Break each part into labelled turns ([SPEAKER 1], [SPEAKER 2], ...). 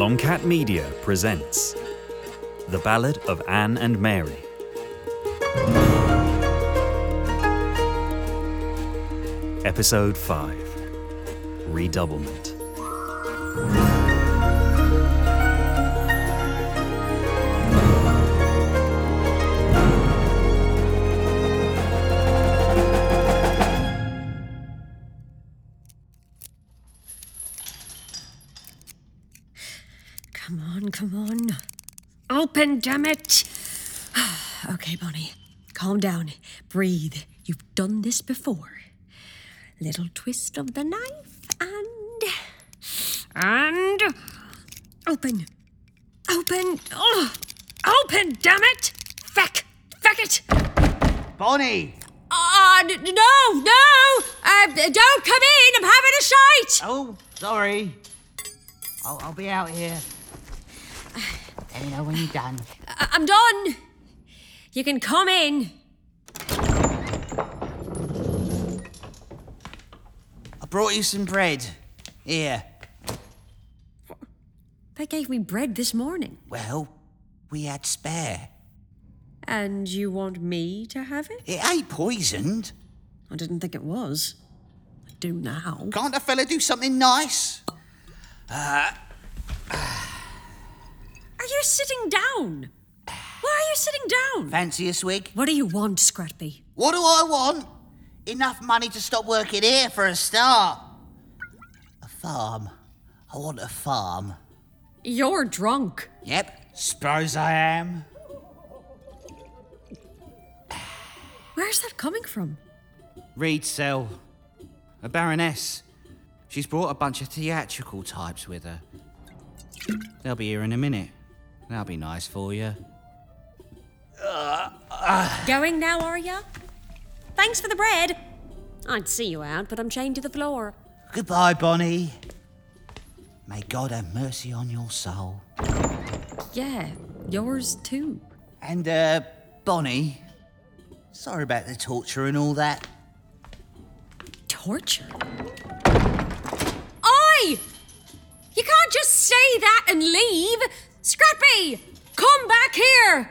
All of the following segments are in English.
[SPEAKER 1] Tomcat Media presents The Ballad of Anne and Mary. Episode 5, Redoublement.
[SPEAKER 2] Come on. Open, damn it! Okay, Bonnie, calm down. Breathe. You've done this before. Little twist of the knife and open. Open. Oh, open, damn it! Feck it!
[SPEAKER 3] Bonnie!
[SPEAKER 2] No! Don't come in! I'm having a shite!
[SPEAKER 3] Oh, sorry. I'll be out here. Let me know when you're done.
[SPEAKER 2] I'm done. You can come in.
[SPEAKER 3] I brought you some bread. Here.
[SPEAKER 2] They gave me bread this morning.
[SPEAKER 3] Well, we had spare.
[SPEAKER 2] And you want me to have it?
[SPEAKER 3] It ain't poisoned.
[SPEAKER 2] I didn't think it was. I do now.
[SPEAKER 3] Can't a fella do something nice?
[SPEAKER 2] Are you sitting down? Why are you sitting down?
[SPEAKER 3] Fancy a swig?
[SPEAKER 2] What do you want, Scrappy?
[SPEAKER 3] What do I want? Enough money to stop working here for a start. A farm. I want a farm.
[SPEAKER 2] You're drunk.
[SPEAKER 3] Yep, suppose I am.
[SPEAKER 2] Where's that coming from?
[SPEAKER 3] Reed's cell. A baroness. She's brought a bunch of theatrical types with her. They'll be here in a minute. That'll be nice for you.
[SPEAKER 2] Going now, are ya? Thanks for the bread. I'd see you out, but I'm chained to the floor.
[SPEAKER 3] Goodbye, Bonnie. May God have mercy on your soul.
[SPEAKER 2] Yeah, yours too.
[SPEAKER 3] And, Bonnie, sorry about the torture and all that.
[SPEAKER 2] Torture? Oi! You can't just say that and leave! Scrappy! Come back here!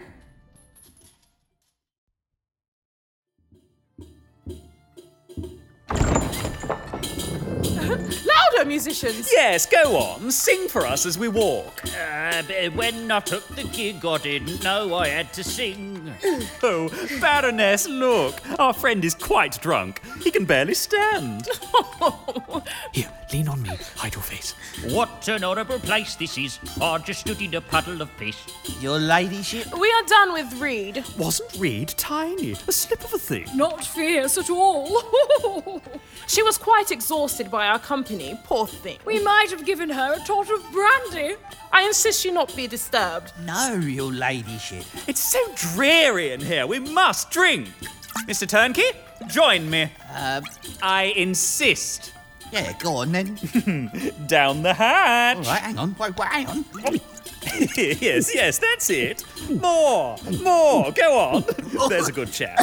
[SPEAKER 4] Louder, musicians!
[SPEAKER 1] Yes, go on. Sing for us as we walk.
[SPEAKER 5] When I took the gig, I didn't know I had to sing.
[SPEAKER 1] Oh, Baroness, look. Our friend is quite drunk. He can barely stand. Here, lean on me. Hide your face.
[SPEAKER 5] What an horrible place this is. I just stood in a puddle of piss.
[SPEAKER 3] Your ladyship?
[SPEAKER 4] We are done with Reed.
[SPEAKER 1] Wasn't Reed tiny? A slip of a thing.
[SPEAKER 4] Not fierce at all. She was quite exhausted by our company, poor thing. We might have given her a tot of brandy. I insist she not be disturbed.
[SPEAKER 3] No, your ladyship.
[SPEAKER 1] It's so dreary in here. We must drink. Mr. Turnkey, join me. I insist.
[SPEAKER 3] Yeah, go on then.
[SPEAKER 1] Down the hatch.
[SPEAKER 3] All right, hang on. Wait, hang on.
[SPEAKER 1] Yes, that's it. More, go on. There's a good chap.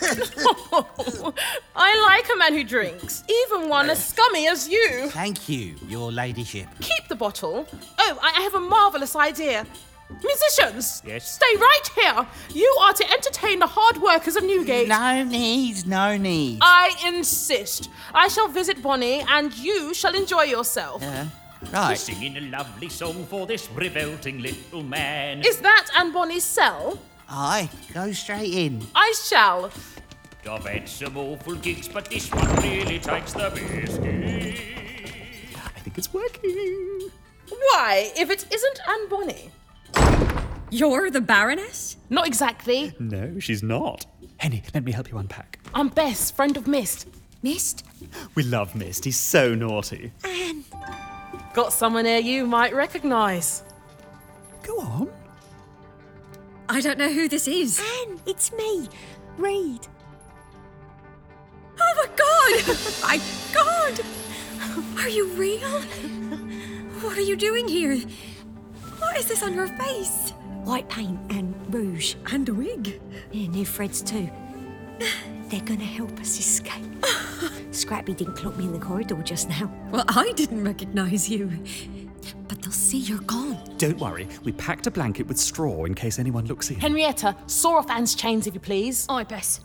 [SPEAKER 4] I like a man who drinks, even one as scummy as you.
[SPEAKER 3] Thank you, your ladyship.
[SPEAKER 4] Keep the bottle. Oh, I have a marvellous idea. Musicians,
[SPEAKER 5] Yes?
[SPEAKER 4] stay right here. You are to entertain the hard workers of Newgate.
[SPEAKER 3] No needs.
[SPEAKER 4] I insist. I shall visit Bonnie and you shall enjoy yourself.
[SPEAKER 3] Right.
[SPEAKER 5] Singing a lovely song for this revolting little man.
[SPEAKER 4] Is that Anne Bonnie's cell?
[SPEAKER 3] Aye, go straight in.
[SPEAKER 4] I shall.
[SPEAKER 5] I've had some awful gigs, but this one really takes the biscuit.
[SPEAKER 1] I think it's working.
[SPEAKER 4] Why, if it isn't Anne Bonnie?
[SPEAKER 2] You're the Baroness?
[SPEAKER 4] Not exactly.
[SPEAKER 1] No, she's not. Henny, let me help you unpack.
[SPEAKER 4] I'm Bess, friend of Mist.
[SPEAKER 2] Mist?
[SPEAKER 1] We love Mist. He's so naughty.
[SPEAKER 4] Got someone here you might recognise.
[SPEAKER 1] Go on.
[SPEAKER 2] I don't know who this is.
[SPEAKER 6] Anne, it's me, Reed.
[SPEAKER 2] Oh my God! My God! Are you real? What are you doing here? What is this on your face?
[SPEAKER 6] White paint and rouge.
[SPEAKER 2] And a wig.
[SPEAKER 6] Yeah, new threads too. They're gonna help us escape. Scrappy didn't clock me in the corridor just now.
[SPEAKER 2] Well, I didn't recognise you. But They'll see you're gone.
[SPEAKER 1] Don't worry, we packed a blanket with straw in case anyone looks in.
[SPEAKER 4] Henrietta, saw off Anne's chains if you please.
[SPEAKER 6] Aye, Bess.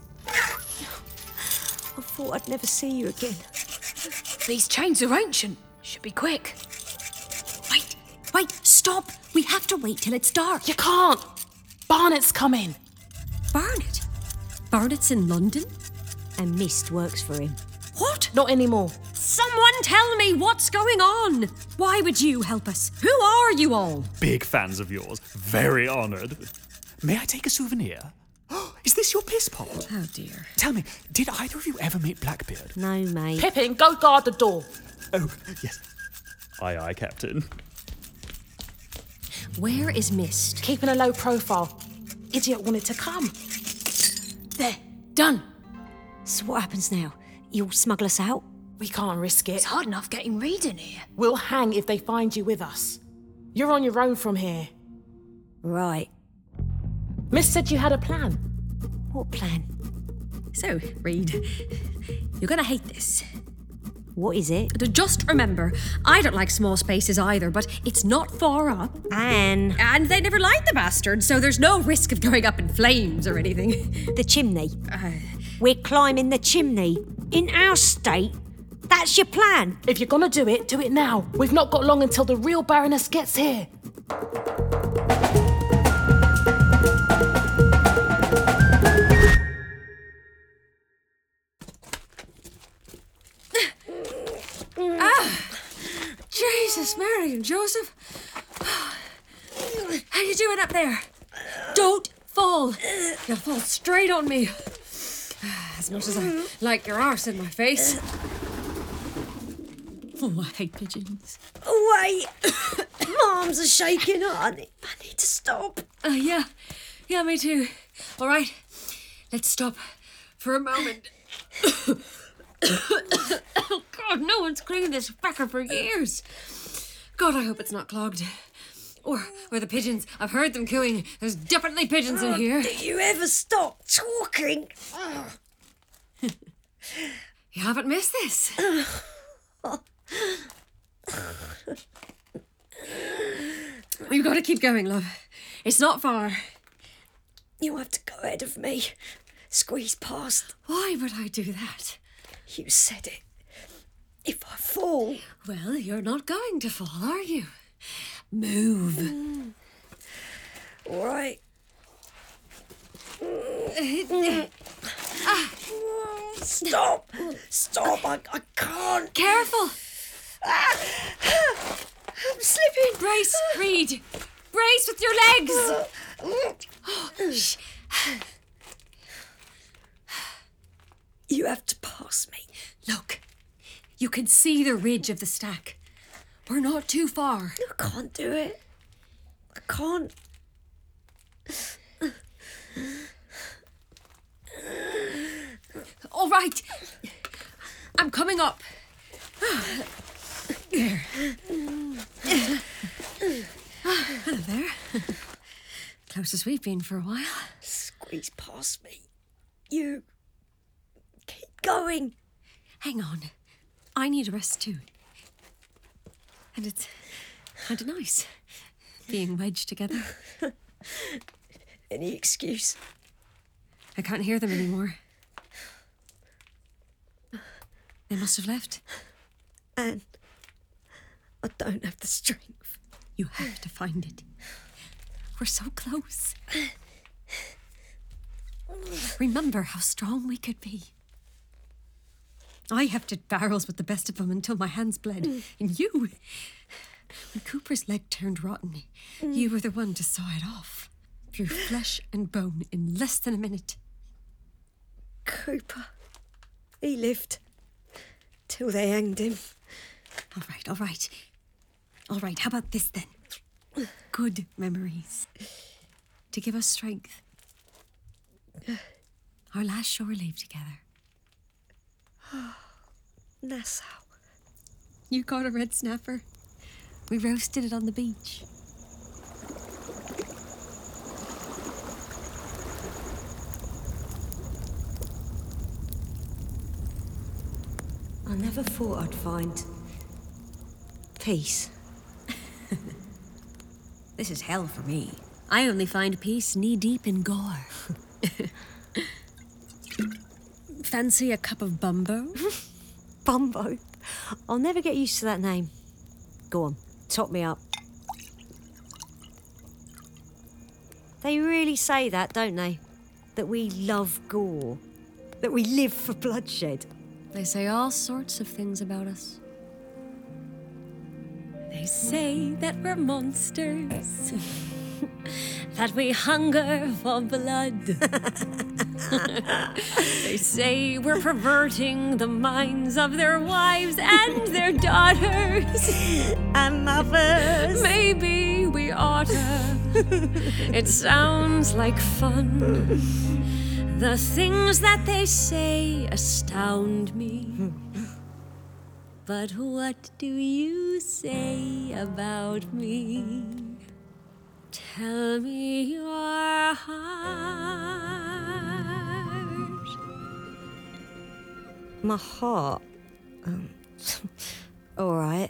[SPEAKER 2] I thought I'd never see you again.
[SPEAKER 6] These chains are ancient. Should be quick.
[SPEAKER 2] Wait, stop. We have to wait till it's dark.
[SPEAKER 4] You can't. Barnett's coming.
[SPEAKER 2] Barnett? Barnett's in London?
[SPEAKER 6] And Mist works for him.
[SPEAKER 2] What?
[SPEAKER 4] Not anymore.
[SPEAKER 2] Someone tell me what's going on. Why would you help us? Who are you all?
[SPEAKER 1] Big fans of yours. Very honoured. May I take a souvenir? Is this your piss pot?
[SPEAKER 2] Oh dear.
[SPEAKER 1] Tell me, did either of you ever meet Blackbeard?
[SPEAKER 6] No, mate.
[SPEAKER 4] Pippin, go guard the door.
[SPEAKER 1] Oh, yes. Aye, aye, Captain.
[SPEAKER 2] Where is Mist?
[SPEAKER 4] Keeping a low profile. Idiot wanted to come.
[SPEAKER 6] There. Done. So what happens now? You'll smuggle us out?
[SPEAKER 4] We can't risk it.
[SPEAKER 6] It's hard enough getting Reed in here.
[SPEAKER 4] We'll hang if they find you with us. You're on your own from here.
[SPEAKER 6] Right.
[SPEAKER 4] Miss said you had a plan.
[SPEAKER 6] What plan?
[SPEAKER 2] So, Reed, you're gonna hate this.
[SPEAKER 6] What is it?
[SPEAKER 2] Just remember, I don't like small spaces either, but it's not far up.
[SPEAKER 6] Anne.
[SPEAKER 2] And they never light the bastard, so there's no risk of going up in flames or anything.
[SPEAKER 6] The chimney. We're climbing the chimney. In our state. That's your plan.
[SPEAKER 4] If you're gonna do it now. We've not got long until the real Baroness gets here.
[SPEAKER 2] Jesus, Mary and Joseph. How you doing up there? Don't fall. You'll fall straight on me. As much as I like your arse in my face. Oh, I hate pigeons.
[SPEAKER 6] Wait. My arms are shaking. I need to stop.
[SPEAKER 2] Yeah, me too. All right, let's stop for a moment. Oh, God, no one's cleaned this fecker for years. God, I hope it's not clogged. Or the pigeons. I've heard them cooing. There's definitely pigeons in here.
[SPEAKER 6] Do you ever stop talking?
[SPEAKER 2] You haven't missed this. We've got to keep going, love. It's not far.
[SPEAKER 6] You have to go ahead of me. Squeeze past.
[SPEAKER 2] Why would I do that?
[SPEAKER 6] You said it. If I fall...
[SPEAKER 2] Well, you're not going to fall, are you? Move.
[SPEAKER 6] All right. Stop. Stop. I can't.
[SPEAKER 2] Careful.
[SPEAKER 6] I'm slipping.
[SPEAKER 2] Brace, Reed. Brace with your legs. Shh.
[SPEAKER 6] You have to pass me.
[SPEAKER 2] Look, you can see the ridge of the stack. We're not too far.
[SPEAKER 6] I can't do it. I can't.
[SPEAKER 2] All right. I'm coming up. There. Hello there. Closest we've been for a while.
[SPEAKER 6] Squeeze past me. You. Keep going.
[SPEAKER 2] Hang on. I need a rest too. And it's kind of nice being wedged together.
[SPEAKER 6] Any excuse?
[SPEAKER 2] I can't hear them anymore. They must have left.
[SPEAKER 6] And I don't have the strength.
[SPEAKER 2] You have to find it. We're so close. Remember how strong we could be. I hefted barrels with the best of them until my hands bled. And you, when Cooper's leg turned rotten, you were the one to saw it off. Through flesh and bone in less than a minute.
[SPEAKER 6] Cooper. He lived. Till they hanged him.
[SPEAKER 2] All right. All right, how about this then? Good memories. To give us strength. Our last shore leave together.
[SPEAKER 6] Nassau.
[SPEAKER 2] You caught a red snapper. We roasted it on the beach.
[SPEAKER 6] I never thought I'd find peace.
[SPEAKER 2] This is hell for me. I only find peace knee-deep in gore. Fancy a cup of bumbo?
[SPEAKER 6] Bumbo? I'll never get used to that name. Go on, top me up. They really say that, don't they? That we love gore. That we live for bloodshed.
[SPEAKER 2] They say all sorts of things about us. They say that we're monsters. That we hunger for blood. They say we're perverting the minds of their wives and their daughters.
[SPEAKER 6] And mothers.
[SPEAKER 2] Maybe we oughta. It sounds like fun. The things that they say astound me. But what do you say about me? Tell me your heart.
[SPEAKER 6] My heart? All right.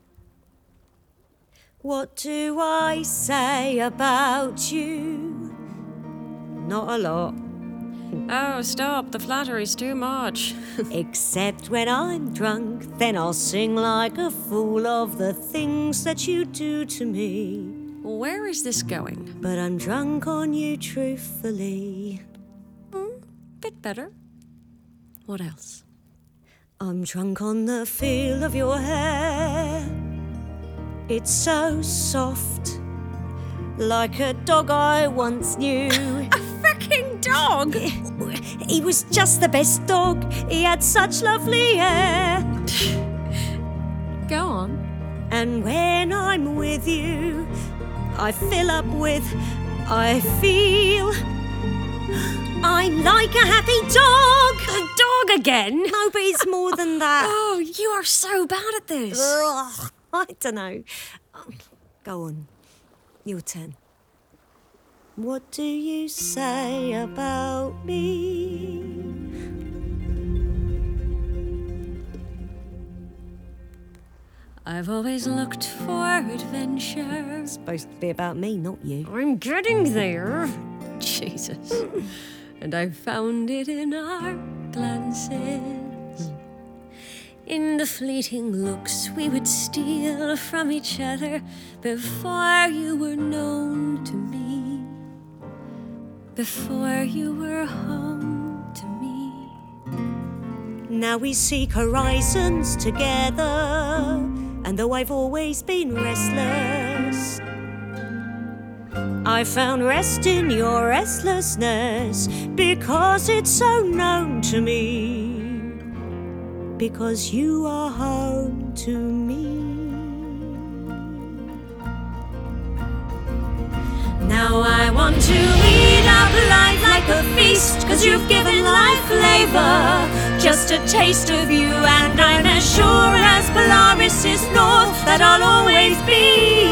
[SPEAKER 6] What do I say about you? Not a lot.
[SPEAKER 2] Oh, stop. The flattery's too much.
[SPEAKER 6] Except when I'm drunk, then I'll sing like a fool of the things that you do to me.
[SPEAKER 2] Where is this going?
[SPEAKER 6] But I'm drunk on you truthfully.
[SPEAKER 2] Bit better. What else?
[SPEAKER 6] I'm drunk on the feel of your hair. It's so soft, like a dog I once knew.
[SPEAKER 2] A fricking dog!
[SPEAKER 6] He was just the best dog. He had such lovely hair.
[SPEAKER 2] Go on.
[SPEAKER 6] And when I'm with you, I fill up with, I feel I'm like a happy dog.
[SPEAKER 2] A dog again?
[SPEAKER 6] No, but it's more than that.
[SPEAKER 2] Oh, you are so bad at this.
[SPEAKER 6] Ugh, I don't know. Go on. Your turn. What do you say about me?
[SPEAKER 2] I've always looked for adventure.
[SPEAKER 6] It's supposed to be about me, not you.
[SPEAKER 2] I'm getting there. Jesus. And I found it in our glances. In the fleeting looks we would steal from each other before you were known to me. Before you were home to me.
[SPEAKER 6] Now we seek horizons together. And though I've always been restless, I found rest in your restlessness because it's so known to me. Because you are home to me. Now I want to eat up life like a feast, 'cause you've given life flavor. Just a taste of you, and I'm as sure as Polaris is north that I'll always be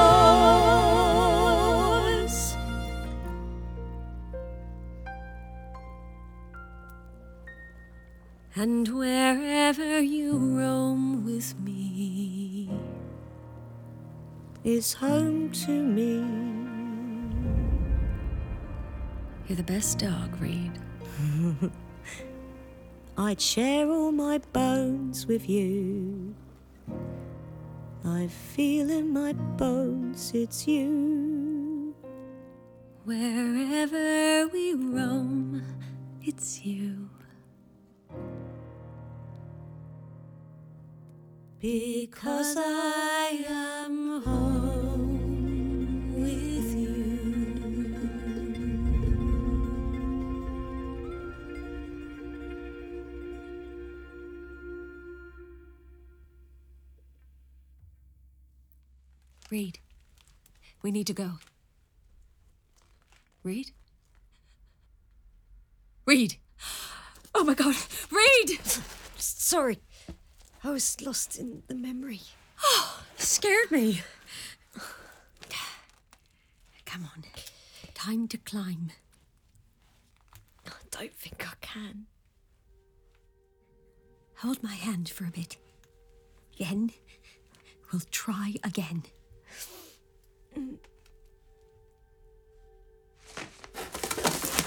[SPEAKER 6] yours.
[SPEAKER 2] And wherever you roam with me
[SPEAKER 6] is home to me.
[SPEAKER 2] You're the best dog, Reed.
[SPEAKER 6] I'd share all my bones with you. I feel in my bones it's you.
[SPEAKER 2] Wherever we roam, it's you.
[SPEAKER 6] Because I am home with you.
[SPEAKER 2] Reed, we need to go. Reed? Reed! Oh my God, Reed!
[SPEAKER 6] Sorry, I was lost in the memory.
[SPEAKER 2] Oh, scared me. Come on, time to climb.
[SPEAKER 6] I don't think I can.
[SPEAKER 2] Hold my hand for a bit. Then we'll try again.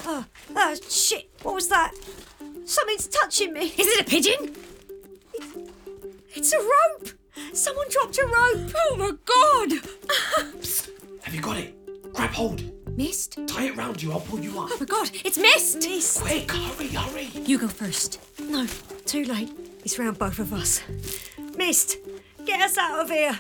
[SPEAKER 6] Oh, shit. What was that? Something's touching me.
[SPEAKER 2] Is it a pigeon?
[SPEAKER 6] It's a rope. Someone dropped a rope.
[SPEAKER 2] Oh my God!
[SPEAKER 7] Have you got it? Grab hold.
[SPEAKER 2] Mist?
[SPEAKER 7] Tie it round you, I'll pull you up.
[SPEAKER 2] Oh my God, it's Mist!
[SPEAKER 6] Mist.
[SPEAKER 7] Quick, hurry.
[SPEAKER 2] You go first.
[SPEAKER 6] No, too late. It's round both of us. Mist, get us out of here.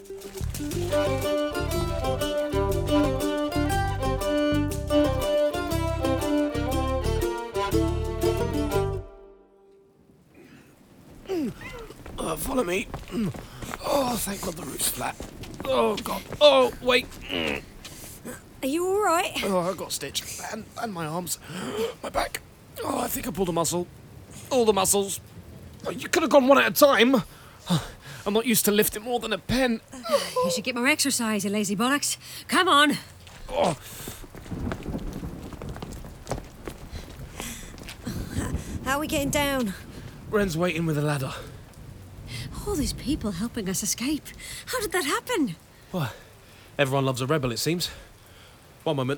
[SPEAKER 7] Follow me. Oh, thank God the roof's flat. Oh, God. Oh, wait.
[SPEAKER 6] Are you all right?
[SPEAKER 7] Oh, I got stitched. And my arms. My back. Oh, I think I pulled a muscle. All the muscles. Oh, you could have gone one at a time. I'm not used to lifting more than a pen.
[SPEAKER 2] You should get more exercise, you lazy bollocks. Come on.
[SPEAKER 7] Oh.
[SPEAKER 6] How are we getting down?
[SPEAKER 7] Ren's waiting with a ladder.
[SPEAKER 2] All these people helping us escape. How did that happen?
[SPEAKER 7] Well, everyone loves a rebel, it seems. One moment.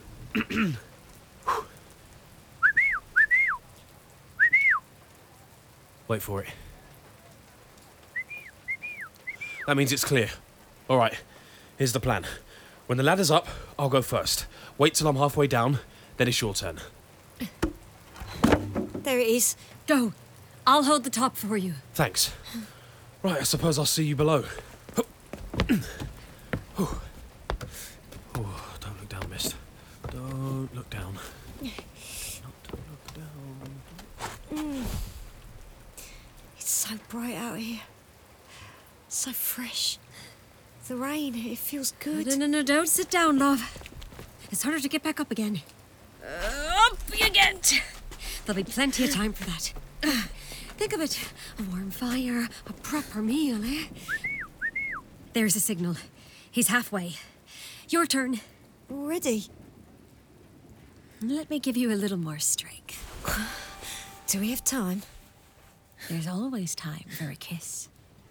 [SPEAKER 7] Wait for it. That means it's clear. All right, here's the plan. When the ladder's up, I'll go first. Wait till I'm halfway down, then it's your turn.
[SPEAKER 6] There it is.
[SPEAKER 2] Go. I'll hold the top for you.
[SPEAKER 7] Thanks. Right, I suppose I'll see you below. Oh, don't look down, Mist. Don't look down. Don't look down.
[SPEAKER 6] It's so bright out here. So fresh. The rain, it feels good.
[SPEAKER 2] No, don't sit down, love. It's harder to get back up again. Up you get! There'll be plenty of time for that. Think of it. A warm fire, a proper meal, eh? There's a signal. He's halfway. Your turn.
[SPEAKER 6] Already?
[SPEAKER 2] Let me give you a little more strength.
[SPEAKER 6] Do we have time?
[SPEAKER 2] There's always time for a kiss.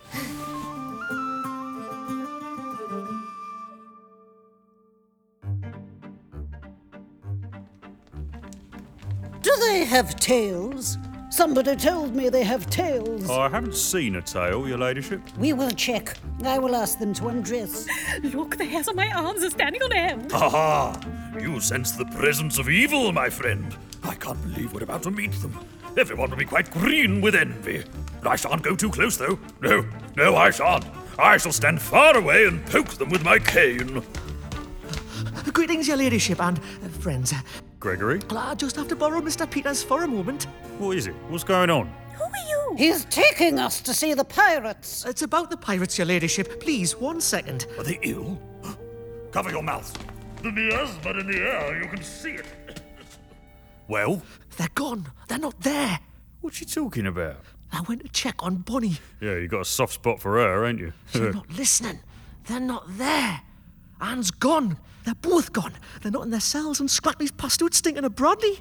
[SPEAKER 8] Do they have tails? Somebody told me they have tails.
[SPEAKER 1] I haven't seen a tail, your ladyship.
[SPEAKER 8] We will check. I will ask them to undress.
[SPEAKER 4] Look, the hairs on my arms are standing on end.
[SPEAKER 5] Aha! You sense the presence of evil, my friend. I can't believe we're about to meet them. Everyone will be quite green with envy. I shan't go too close, though. No, I shan't. I shall stand far away and poke them with my cane.
[SPEAKER 9] Greetings, your ladyship and friends.
[SPEAKER 1] Gregory?
[SPEAKER 9] I just have to borrow Mr. Peters for a moment.
[SPEAKER 1] What is it? What's going on?
[SPEAKER 6] Who are you?
[SPEAKER 8] He's taking us to see the pirates.
[SPEAKER 9] It's about the pirates, your ladyship. Please, 1 second.
[SPEAKER 5] Are they ill? Cover your mouth. The miasma in the air, you can see it. Well?
[SPEAKER 9] They're gone. They're not there.
[SPEAKER 1] What's she talking about?
[SPEAKER 9] I went to check on Bonnie.
[SPEAKER 1] Yeah, you got a soft spot for her, ain't you?
[SPEAKER 9] You're not listening. They're not there. Anne's gone. They're both gone. They're not in their cells, and Scrappy's passed out stinking of brandy.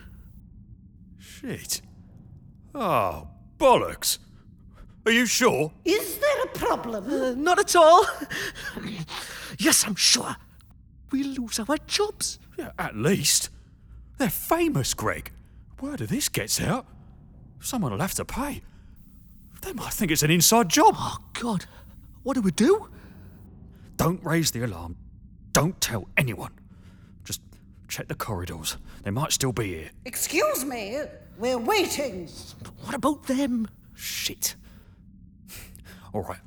[SPEAKER 1] Shit. Oh, bollocks. Are you sure?
[SPEAKER 8] Is there a problem?
[SPEAKER 9] Not at all. Yes, I'm sure. We'll lose our jobs.
[SPEAKER 1] Yeah, at least. They're famous, Greg. Word of this gets out, someone will have to pay. They might think it's an inside job.
[SPEAKER 9] Oh, God. What do we do?
[SPEAKER 1] Don't raise the alarm. Don't tell anyone. Just check the corridors. They might still be here.
[SPEAKER 8] Excuse me. We're waiting.
[SPEAKER 9] What about them?
[SPEAKER 1] Shit. All right.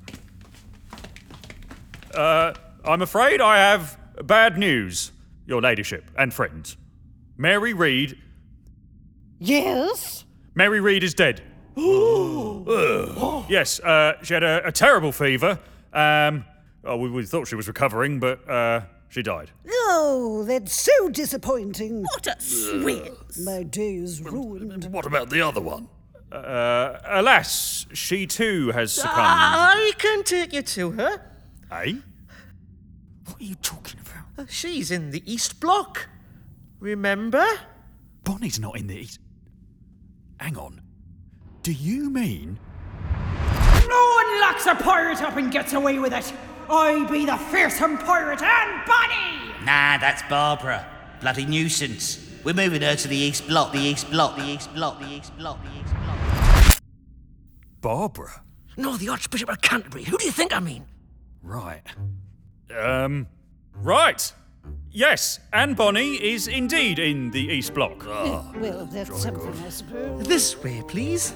[SPEAKER 1] I'm afraid I have bad news, your ladyship and friends. Mary Reed.
[SPEAKER 8] Yes?
[SPEAKER 1] Mary Reed is dead. Yes, she had a terrible fever. We thought she was recovering, but she died.
[SPEAKER 8] Oh, that's so disappointing.
[SPEAKER 6] What a switch.
[SPEAKER 8] My day is ruined.
[SPEAKER 5] What about the other one?
[SPEAKER 1] Alas, she too has succumbed.
[SPEAKER 9] I can take you to her.
[SPEAKER 1] Eh? What are you talking about?
[SPEAKER 9] She's in the East Block. Remember?
[SPEAKER 1] Bonnie's not in the East. Hang on. Do you mean?
[SPEAKER 10] No one locks a pirate up and gets away with it. I be the fearsome pirate and Bonnie!
[SPEAKER 3] Nah, that's Barbara. Bloody nuisance. We're moving her to the East Block, the East Block, the East Block, the East Block, the East Block.
[SPEAKER 1] Barbara?
[SPEAKER 9] No, the Archbishop of Canterbury. Who do you think I mean?
[SPEAKER 1] Right. Right. Yes, Anne Bonny is indeed in the East Block.
[SPEAKER 8] Well, that's something, I suppose.
[SPEAKER 9] This way, please.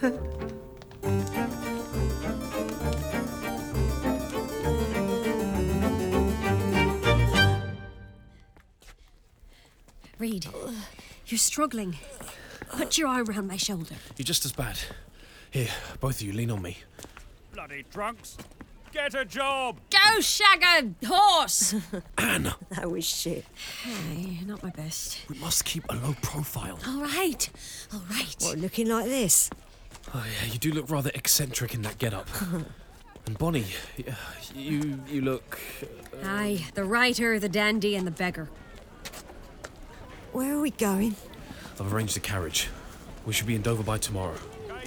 [SPEAKER 2] Reed, you're struggling. Put your arm around my shoulder.
[SPEAKER 7] You're just as bad. Here, both of you, lean on me.
[SPEAKER 1] Bloody drunks. Get a job.
[SPEAKER 2] Go shag a horse!
[SPEAKER 7] Anne!
[SPEAKER 8] That was shit.
[SPEAKER 2] Hey, not my best.
[SPEAKER 7] We must keep a low profile.
[SPEAKER 2] All right.
[SPEAKER 8] What, looking like this?
[SPEAKER 7] Oh, yeah, you do look rather eccentric in that get-up. And Bonnie, you look...
[SPEAKER 2] Aye, the writer, the dandy, and the beggar.
[SPEAKER 8] Where are we going?
[SPEAKER 7] I've arranged a carriage. We should be in Dover by tomorrow.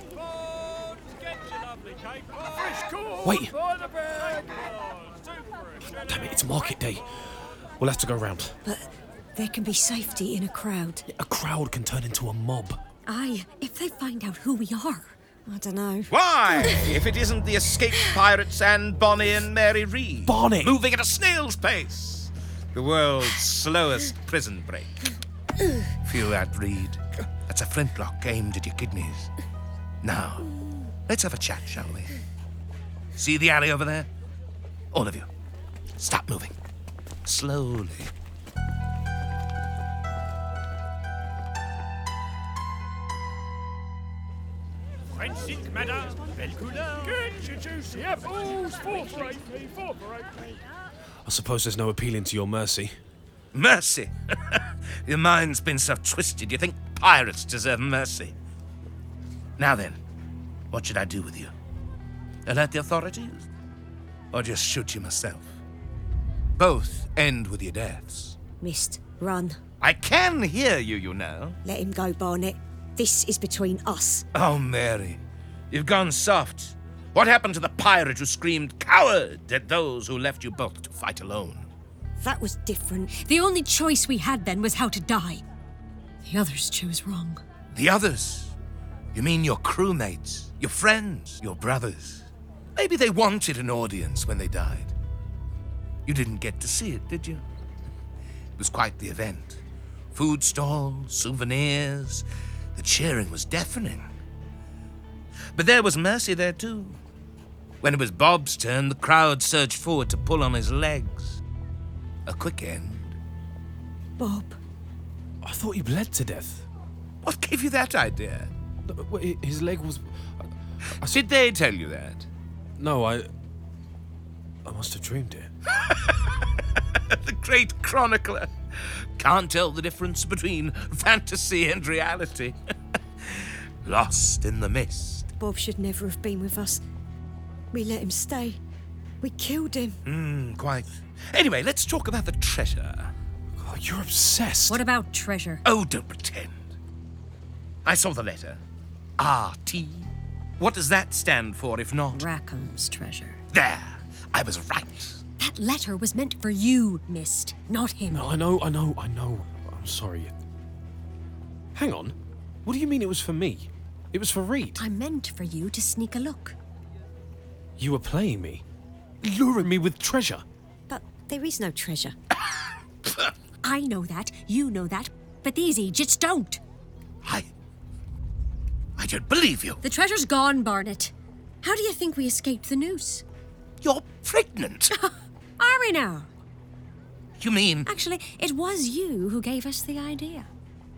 [SPEAKER 7] Wait! Damn it, it's market day. We'll have to go round.
[SPEAKER 8] But there can be safety in a crowd.
[SPEAKER 7] A crowd can turn into a mob.
[SPEAKER 2] Aye, if they find out who we are.
[SPEAKER 8] I don't know.
[SPEAKER 11] Why, if it isn't the escaped pirates Anne Bonny and Mary Reed.
[SPEAKER 7] Bonny!
[SPEAKER 11] Moving at a snail's pace. The world's slowest prison break. Feel that, Reed? That's a flintlock aimed at your kidneys. Now, let's have a chat, shall we? See the alley over there? All of you, stop moving. Slowly.
[SPEAKER 5] French ink, madame. Belle couleur. Get your juicy apples. 4 for 8, 4 for 8.
[SPEAKER 7] I suppose there's no appealing to your mercy.
[SPEAKER 11] Mercy? Your mind's been so twisted, you think pirates deserve mercy. Now then, what should I do with you? Alert the authorities? Or just shoot you myself? Both end with your deaths.
[SPEAKER 8] Mist, run.
[SPEAKER 11] I can hear you, you know.
[SPEAKER 8] Let him go, Barnett. This is between us.
[SPEAKER 11] Oh, Mary, you've gone soft. What happened to the pirate who screamed coward at those who left you both to fight alone?
[SPEAKER 8] That was different.
[SPEAKER 2] The only choice we had then was how to die. The others chose wrong.
[SPEAKER 11] The others? You mean your crewmates, your friends, your brothers? Maybe they wanted an audience when they died. You didn't get to see it, did you? It was quite the event. Food stalls, souvenirs. The cheering was deafening. But there was mercy there, too. When it was Bob's turn, the crowd surged forward to pull on his legs. A quick end.
[SPEAKER 8] Bob.
[SPEAKER 7] I thought he bled to death.
[SPEAKER 11] What gave you that idea?
[SPEAKER 7] His leg was...
[SPEAKER 11] Did they tell you that?
[SPEAKER 7] No, I must have dreamed it.
[SPEAKER 11] The great chronicler. Can't tell the difference between fantasy and reality. Lost in the mist.
[SPEAKER 8] Bob should never have been with us. We let him stay. We killed him.
[SPEAKER 11] Quite. Anyway, let's talk about the treasure.
[SPEAKER 7] Oh, you're obsessed.
[SPEAKER 2] What about treasure?
[SPEAKER 11] Oh, don't pretend. I saw the letter. R.T. What does that stand for, if not?
[SPEAKER 2] Rackham's treasure.
[SPEAKER 11] There. I was right.
[SPEAKER 2] That letter was meant for you, Mist, not him.
[SPEAKER 7] No, I know. I'm sorry. Hang on. What do you mean it was for me? It was for Reed.
[SPEAKER 2] I meant for you to sneak a look.
[SPEAKER 7] You were playing me? Luring me with treasure?
[SPEAKER 8] But there is no treasure.
[SPEAKER 2] I know that, you know that, but these Egypts don't.
[SPEAKER 11] I don't believe you.
[SPEAKER 2] The treasure's gone, Barnett. How do you think we escaped the noose?
[SPEAKER 11] You're pregnant.
[SPEAKER 2] Are we now?
[SPEAKER 11] You mean...
[SPEAKER 2] Actually, it was you who gave us the idea.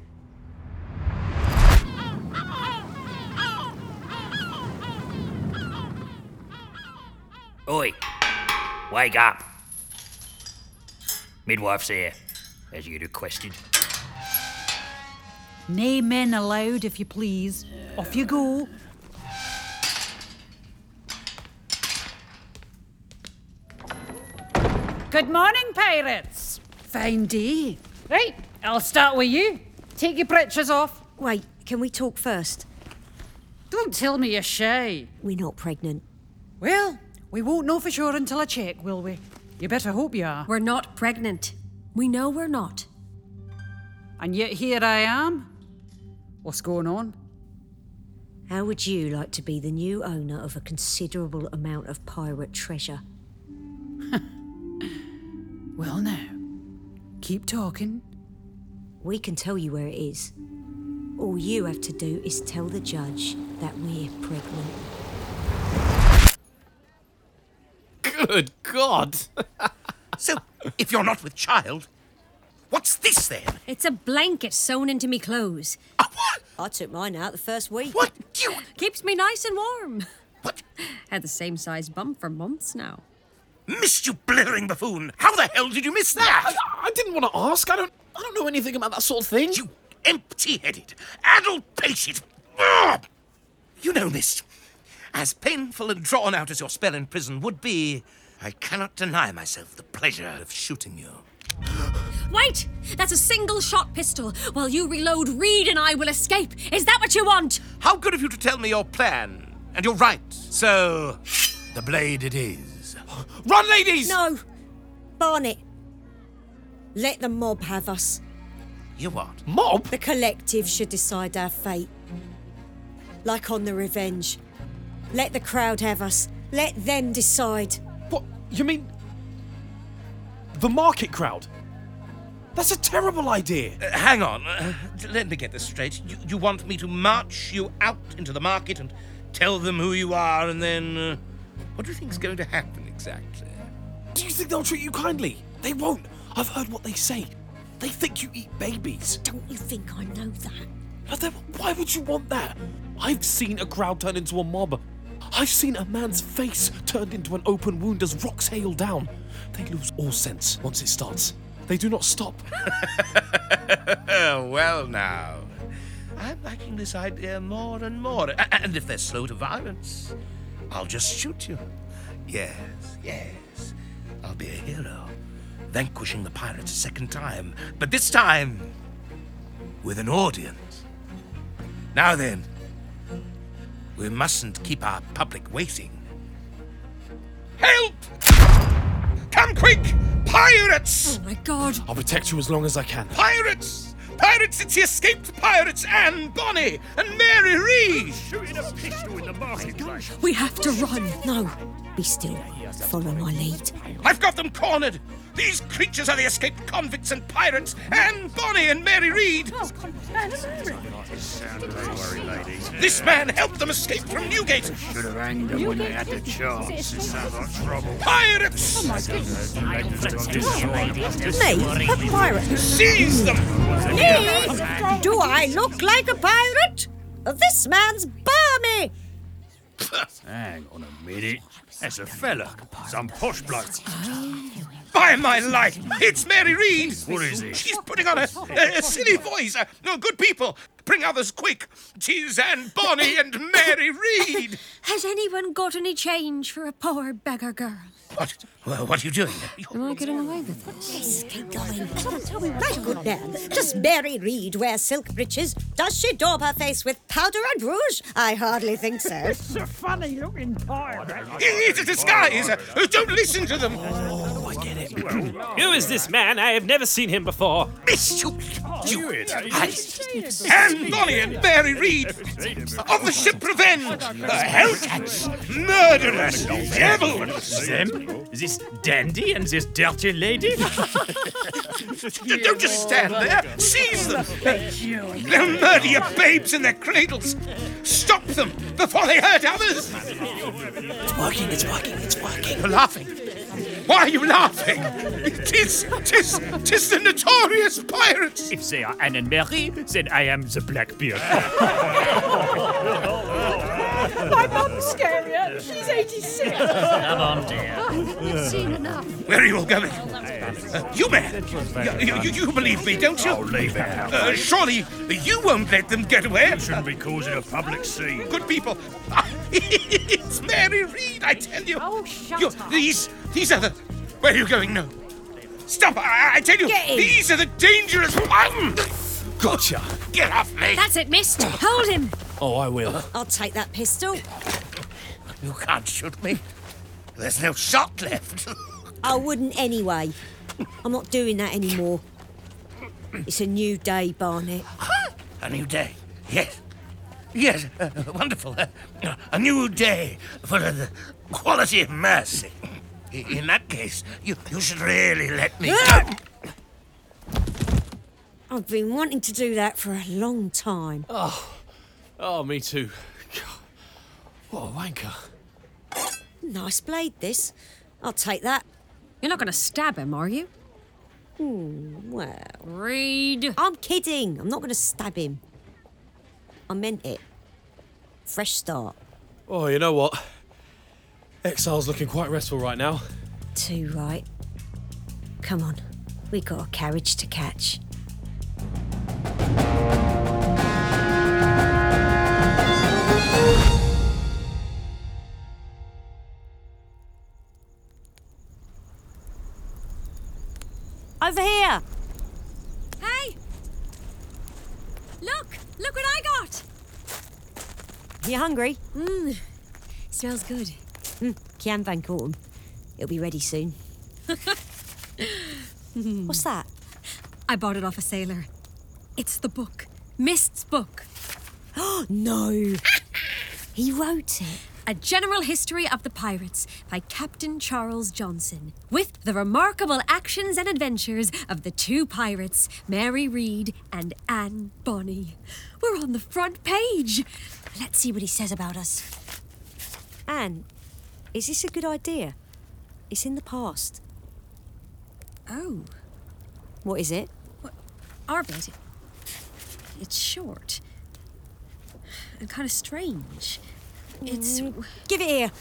[SPEAKER 12] Oi, wake up. Midwife's here, as you requested.
[SPEAKER 10] Nae men allowed, if you please. Off you go. Good morning, pirates. Fine day. Right, I'll start with you. Take your breeches off.
[SPEAKER 8] Wait, can we talk first?
[SPEAKER 10] Don't tell me you're shy.
[SPEAKER 8] We're not pregnant.
[SPEAKER 10] Well, we won't know for sure until I check, will we? You better hope you are.
[SPEAKER 2] We're not pregnant. We know we're not.
[SPEAKER 10] And yet here I am. What's going on?
[SPEAKER 6] How would you like to be the new owner of a considerable amount of pirate treasure?
[SPEAKER 10] Well now, keep talking.
[SPEAKER 6] We can tell you where it is. All you have to do is tell the judge that we're pregnant.
[SPEAKER 7] Good God!
[SPEAKER 11] So, if you're not with child, what's this then?
[SPEAKER 2] It's a blanket sewn into me clothes.
[SPEAKER 11] What?
[SPEAKER 6] I took mine out the first week.
[SPEAKER 11] What? You...
[SPEAKER 2] Keeps me nice and warm.
[SPEAKER 11] What?
[SPEAKER 2] Had the same size bump for months now.
[SPEAKER 11] Missed you blithering buffoon! How the hell did you miss that?
[SPEAKER 7] I didn't want to ask. I don't know anything about that sort of thing.
[SPEAKER 11] You empty-headed, addle-pated... Ugh! You know, miss, as painful and drawn out as your spell in prison would be, I cannot deny myself the pleasure of shooting you.
[SPEAKER 2] Wait! That's a single-shot pistol. While you reload, Reed and I will escape. Is that what you want?
[SPEAKER 11] How good of you to tell me your plan. And you're right. So, the blade it is.
[SPEAKER 7] Run, ladies!
[SPEAKER 6] No! Barnet. Let the mob have us.
[SPEAKER 11] You what?
[SPEAKER 7] Mob?
[SPEAKER 6] The collective should decide our fate. Like on the Revenge. Let the crowd have us. Let them decide.
[SPEAKER 7] What? You mean... the market crowd? That's a terrible idea.
[SPEAKER 11] Hang on. Let me get this straight. You want me to march you out into the market and tell them who you are and then... what do you think's going to happen exactly?
[SPEAKER 7] Do you think they'll treat you kindly? They won't. I've heard what they say. They think you eat babies.
[SPEAKER 6] Don't you think I know that?
[SPEAKER 7] But then why would you want that? I've seen a crowd turn into a mob. I've seen a man's face turned into an open wound as rocks hail down. They lose all sense once it starts. They do not stop.
[SPEAKER 11] Well now, I'm liking this idea more and more. And if they're slow to violence, I'll just shoot you. Yes. I'll be a hero, vanquishing the pirates a second time. But this time, with an audience. Now then, we mustn't keep our public waiting. Help! Come quick! Pirates!
[SPEAKER 2] Oh my God.
[SPEAKER 7] I'll protect you as long as I can.
[SPEAKER 11] Pirates! Pirates! It's the escaped pirates! Anne Bonny and Mary Reed!
[SPEAKER 5] Shooting a pistol in the marketplace.
[SPEAKER 2] We have to run.
[SPEAKER 6] No. Be still. Follow my lead.
[SPEAKER 11] I've got them cornered! These creatures are the escaped convicts and pirates! Anne Bonny and Mary Reed! This man helped them escape from Newgate!
[SPEAKER 12] Should have hanged them when they had the chance. It sounds like trouble.
[SPEAKER 11] Pirates!
[SPEAKER 6] Me? A pirate?
[SPEAKER 11] Seize them!
[SPEAKER 6] Me? Do I look like a pirate? This man's balmy!
[SPEAKER 12] Hang on a minute. That's a fella. Some posh bloke.
[SPEAKER 11] By my life, it's Mary Reed!
[SPEAKER 12] What is it?
[SPEAKER 11] She's putting on a silly voice. No, good people, bring others quick. 'Tis Anne Bonny and Mary Reed!
[SPEAKER 2] Has anyone got any change for a poor beggar girl?
[SPEAKER 11] What? Well, what are you doing?
[SPEAKER 2] Am I getting away with it?
[SPEAKER 6] Yes, keep going. My good man, does Mary Reed wear silk breeches? Does she daub her face with powder and rouge? I hardly think so.
[SPEAKER 10] It's a funny-looking pirate.
[SPEAKER 11] It's a disguise! Don't listen to them!
[SPEAKER 7] Oh, I get it.
[SPEAKER 13] Who is this man? I have never seen him before.
[SPEAKER 11] Miss you! Anne Bonny and Mary Reed! Of the ship Revenge! Hellcats! Murderers! Devils!
[SPEAKER 1] Them? This dandy and this dirty lady?
[SPEAKER 11] Don't just stand there! Seize them! They'll murder your babes in their cradles! Stop them before they hurt others!
[SPEAKER 7] It's working.
[SPEAKER 11] You're laughing. Why are you laughing? Tis the notorious pirates!
[SPEAKER 1] If they are Anne and Mary, then I am the Blackbeard.
[SPEAKER 4] My mum's scarier. She's 86.
[SPEAKER 12] Come on, dear.
[SPEAKER 2] You've seen enough.
[SPEAKER 11] Where are you all going? You man! You believe me, don't you?
[SPEAKER 5] I'll leave it.
[SPEAKER 11] Surely you won't let them get away?
[SPEAKER 5] You shouldn't be causing a public scene.
[SPEAKER 11] Good people, it's Mary Reed, I tell you.
[SPEAKER 4] Oh, shut up.
[SPEAKER 11] These are the... Where are you going? No. Stop, I tell you,
[SPEAKER 6] Get in.
[SPEAKER 11] these are the dangerous...
[SPEAKER 7] Gotcha.
[SPEAKER 11] Get off me!
[SPEAKER 2] That's it, mist. Hold him.
[SPEAKER 7] Oh, I will.
[SPEAKER 6] I'll take that pistol.
[SPEAKER 11] You can't shoot me. There's no shot left.
[SPEAKER 6] I wouldn't anyway. I'm not doing that anymore. It's a new day, Barnett.
[SPEAKER 11] A new day. Yes. Yes, wonderful. A new day for the quality of mercy. In that case, you should really let me go.
[SPEAKER 6] I've been wanting to do that for a long time.
[SPEAKER 7] Oh, me too. God, what a wanker.
[SPEAKER 6] Nice blade, this. I'll take that.
[SPEAKER 2] You're not going to stab him, are you?
[SPEAKER 6] Well...
[SPEAKER 2] Reed.
[SPEAKER 6] I'm kidding. I'm not going to stab him. I meant it. Fresh start.
[SPEAKER 7] Oh, you know what? Exile's looking quite restful right now.
[SPEAKER 6] Too right. Come on. We got a carriage to catch. Over here!
[SPEAKER 2] Hey! Look what I got!
[SPEAKER 6] You hungry?
[SPEAKER 2] Smells good.
[SPEAKER 6] Kian Van caught 'em. It'll be ready soon. What's that?
[SPEAKER 2] I bought it off a sailor. It's the book. Mist's book.
[SPEAKER 6] No! He wrote it.
[SPEAKER 2] A General History of the Pirates by Captain Charles Johnson, with the remarkable actions and adventures of the two pirates, Mary Read and Anne Bonny. We're on the front page. Let's see what he says about us.
[SPEAKER 6] Anne, is this a good idea? It's in the past.
[SPEAKER 2] Oh.
[SPEAKER 6] What is it?
[SPEAKER 2] Our bit. It's short. And kind of strange. It's...
[SPEAKER 6] Give it here.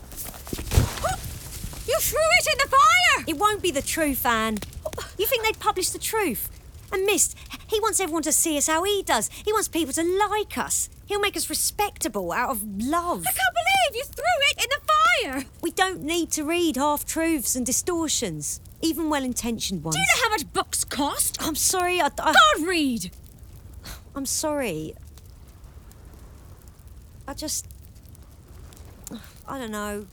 [SPEAKER 2] You threw it in the fire!
[SPEAKER 6] It won't be the truth, Anne. You think they'd publish the truth? And Mist, he wants everyone to see us how he does. He wants people to like us. He'll make us respectable out of love.
[SPEAKER 2] I can't believe you threw it in the fire!
[SPEAKER 6] We don't need to read half-truths and distortions, even well-intentioned ones.
[SPEAKER 2] Do you know how much books cost?
[SPEAKER 6] I'm sorry, God,
[SPEAKER 2] Read!
[SPEAKER 6] I'm sorry. I don't know.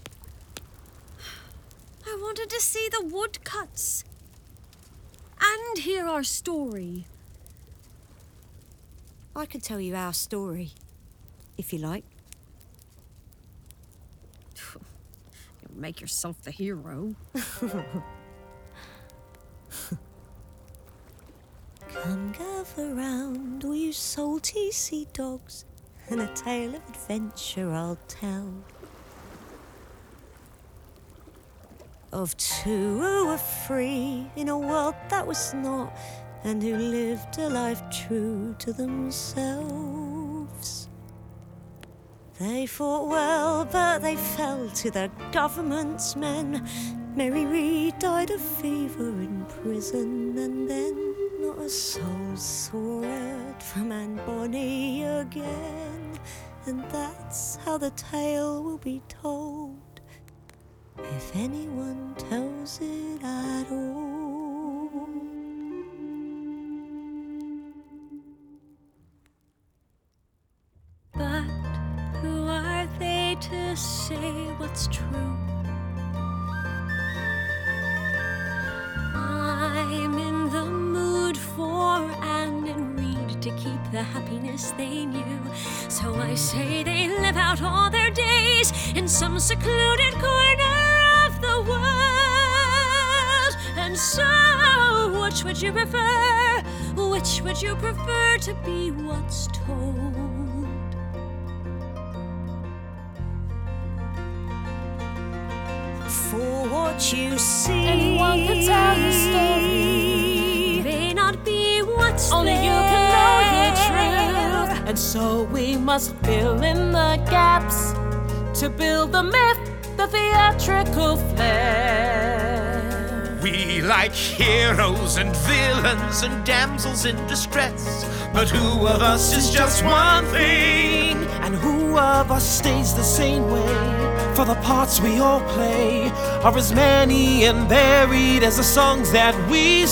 [SPEAKER 2] I wanted to see the woodcuts. And hear our story.
[SPEAKER 6] I can tell you our story, if you like.
[SPEAKER 2] You'll make yourself the hero.
[SPEAKER 6] Come gather round, all you salty sea dogs, and a tale of adventure I'll tell. Of two who were free in a world that was not, and who lived a life true to themselves. They fought well, but they fell to the government's men. Mary Read died of fever in prison, and then not a soul saw it from Anne Bonny again. And that's how the tale will be told, if anyone tells it at all. But who are they to say what's true? I'm in the mood for Anne and Read to keep the happiness they knew. So I say they live out all their days in some secluded corner of the world. And so, which would you prefer? Which would you prefer to be what's told? For what you see,
[SPEAKER 4] anyone can tell the story.
[SPEAKER 6] May not be what's
[SPEAKER 4] only
[SPEAKER 6] there.
[SPEAKER 4] You can know the truth. And so we must fill in the gaps to build the myth, the theatrical flair.
[SPEAKER 11] We like heroes and villains and damsels in distress, but who of us is just one thing?
[SPEAKER 7] And who of us stays the same way? For the parts we all play are as many and varied as the songs that we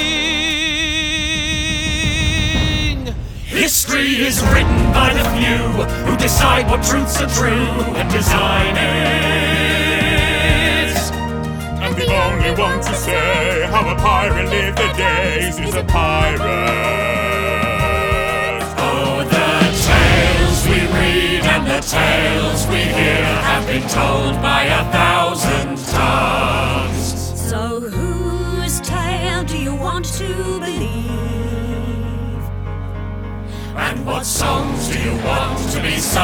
[SPEAKER 7] sing.
[SPEAKER 5] History is written by the few who decide what truths are true and design it. And the only
[SPEAKER 14] we want to say how a pirate lived the days he's a pirate. Oh, the tales we read and the tales we hear have been told by 1,000 tongues.
[SPEAKER 6] So whose tale do you want to believe?
[SPEAKER 14] And what songs do you want to be sung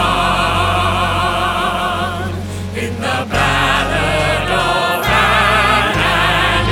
[SPEAKER 14] in the Ballad of Anne and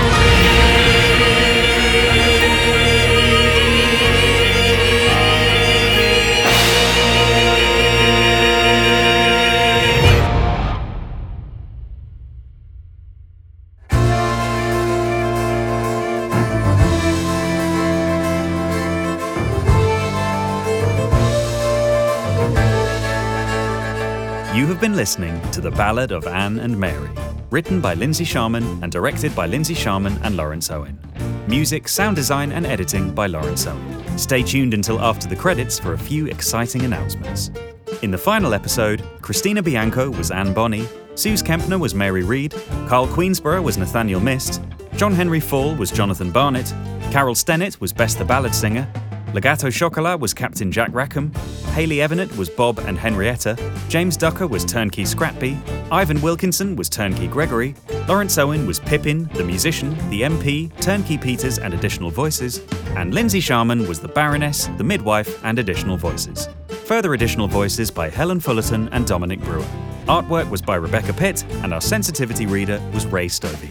[SPEAKER 1] You have been listening to The Ballad of Anne and Mary, written by Lindsay Sharman and directed by Lindsay Sharman and Lawrence Owen. Music, sound design and editing by Lawrence Owen. Stay tuned until after the credits for a few exciting announcements. In the final episode, Christina Bianco was Anne Bonny, Suze Kempner was Mary Read, Carl Queensborough was Nathaniel Mist, John Henry Fall was Jonathan Barnett, Carol Stennett was Bess the Ballad Singer, Legato Chocolat was Captain Jack Rackham, Hayley Evanet was Bob and Henrietta, James Ducker was Turnkey Scratby, Ivan Wilkinson was Turnkey Gregory, Lawrence Owen was Pippin, the musician, the MP, Turnkey Peters and additional voices, and Lindsay Sharman was the Baroness, the midwife and additional voices. Further additional voices by Helen Fullerton and Dominic Brewer. Artwork was by Rebecca Pitt, and our sensitivity reader was Ray Stovey.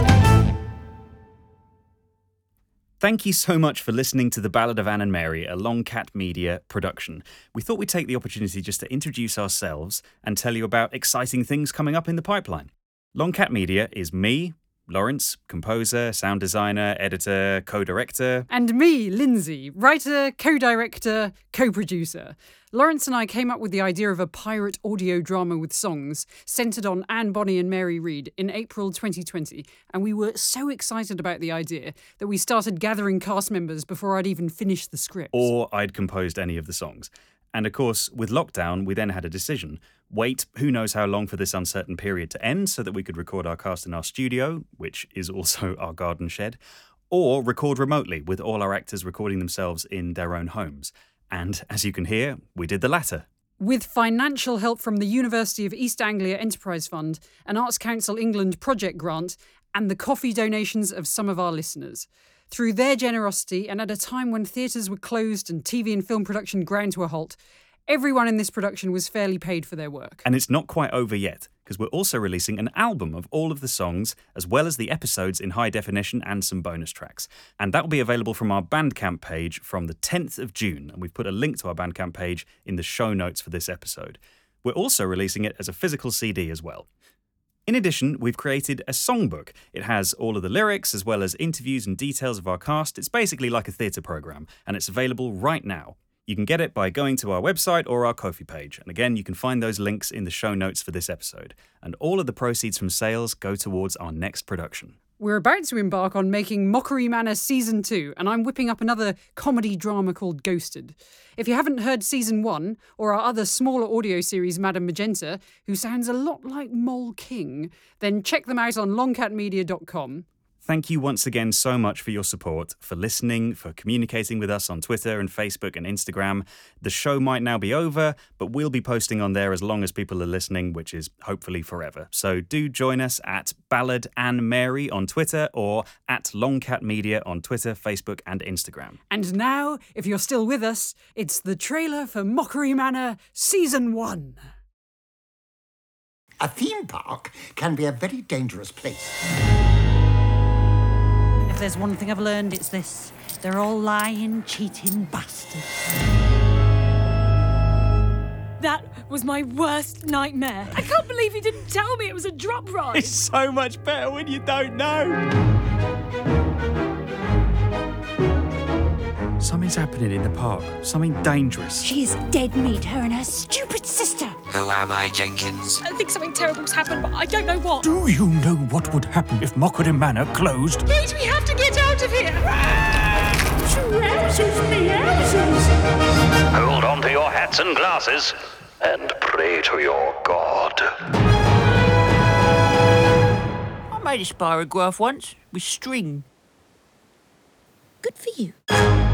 [SPEAKER 1] Thank you so much for listening to The Ballad of Anne and Mary, a Longcat Media production. We thought we'd take the opportunity just to introduce ourselves and tell you about exciting things coming up in the pipeline. Longcat Media is me, Lawrence, composer, sound designer, editor, co-director.
[SPEAKER 10] And me, Lindsay, writer, co-director, co-producer. Lawrence and I came up with the idea of a pirate audio drama with songs centred on Anne Bonny and Mary Read in April 2020, and we were so excited about the idea that we started gathering cast members before I'd even finished the script.
[SPEAKER 1] Or I'd composed any of the songs. And of course, with lockdown, we then had a decision. Wait, who knows how long for this uncertain period to end so that we could record our cast in our studio, which is also our garden shed, or record remotely with all our actors recording themselves in their own homes. And as you can hear, we did the latter.
[SPEAKER 10] With financial help from the University of East Anglia Enterprise Fund, an Arts Council England project grant, and the coffee donations of some of our listeners. Through their generosity, and at a time when theatres were closed and TV and film production ground to a halt, everyone in this production was fairly paid for their work.
[SPEAKER 1] And it's not quite over yet, because we're also releasing an album of all of the songs, as well as the episodes in high definition and some bonus tracks. And that will be available from our Bandcamp page from the 10th of June, and we've put a link to our Bandcamp page in the show notes for this episode. We're also releasing it as a physical CD as well. In addition, we've created a songbook. It has all of the lyrics, as well as interviews and details of our cast. It's basically like a theatre programme, and it's available right now. You can get it by going to our website or our Ko-fi page. And again, you can find those links in the show notes for this episode. And all of the proceeds from sales go towards our next production.
[SPEAKER 10] We're about to embark on making Mockery Manor Season 2, and I'm whipping up another comedy drama called Ghosted. If you haven't heard Season 1, or our other smaller audio series, Madame Magenta, who sounds a lot like Mole King, then check them out on longcatmedia.com.
[SPEAKER 1] Thank you once again so much for your support, for listening, for communicating with us on Twitter and Facebook and Instagram. The show might now be over, but we'll be posting on there as long as people are listening, which is hopefully forever. So do join us at Ballad Anne Mary on Twitter or at Longcat Media on Twitter, Facebook and Instagram.
[SPEAKER 10] And now, if you're still with us, it's the trailer for Mockery Manor Season 1.
[SPEAKER 15] A theme park can be a very dangerous place.
[SPEAKER 16] If there's one thing I've learned, it's this. They're all lying, cheating bastards.
[SPEAKER 6] That was my worst nightmare. I can't believe you didn't tell me it was a drop ride.
[SPEAKER 1] It's so much better when you don't know. Something's happening in the park. Something dangerous.
[SPEAKER 6] She is dead meat, her and her stupid sister.
[SPEAKER 17] Who am I, Jenkins?
[SPEAKER 6] I think something terrible's happened, but I don't know what.
[SPEAKER 12] Do you know what would happen if Mockery Manor closed?
[SPEAKER 6] Wait, we have to get out of here! Trousers, me trousers!
[SPEAKER 5] Hold on to your hats and glasses and pray to your god.
[SPEAKER 10] I'm
[SPEAKER 18] made a spirograph once with string.
[SPEAKER 6] Good for you.